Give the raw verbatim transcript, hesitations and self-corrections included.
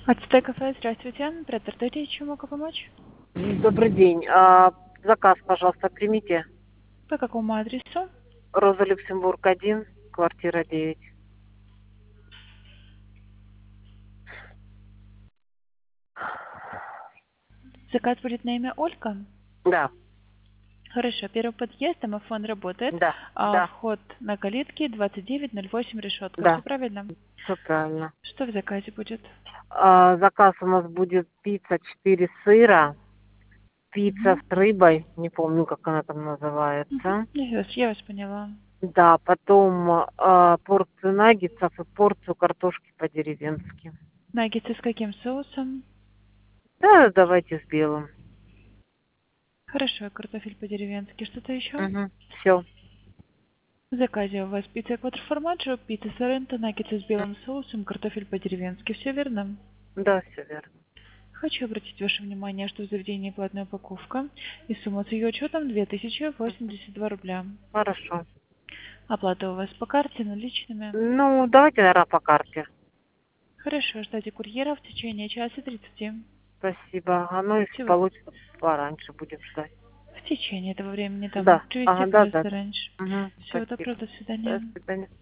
Ацтек кафе, здравствуйте. Оператор Дори, чем могу помочь? Добрый день. А, заказ, пожалуйста, примите. По какому адресу? Роза Люксембург один, квартира девять. Заказ будет на имя Ольга. Да, Хорошо, первый подъезд, домофон работает. да, А, да, вход на калитке двадцать девять ноль восемь, решетка. Все да, правильно? все правильно. Что в заказе будет? А, заказ у нас будет пицца четыре сыра, пицца Угу. с рыбой, не помню, как она там Угу. называется. Я вас, я вас поняла. Да, потом а, порцию наггетсов и порцию картошки по-деревенски. Наггетсы с каким соусом? Да, давайте с белым. Хорошо, картофель по-деревенски. Что-то еще? Угу. Все. В заказе у вас пицца квадроформаджо, пицца соренто, наггетсы с белым соусом, картофель по-деревенски. Все верно? Да, все верно. Хочу обратить ваше внимание, что в заведении платная упаковка и сумма с ее учетом две тысячи восемьдесят два рубля. Хорошо. Оплата у вас по карте, наличными. Ну, давайте, наверное, по карте. Хорошо, ждите курьера в течение часа тридцати. Спасибо. А ну, если Всего получится, пораньше будем ждать. в течение этого времени там Да. привезти, Ага, да, да, пожалуйста, да. раньше. Угу, Всего спасибо. доброго, до До свидания. свидания.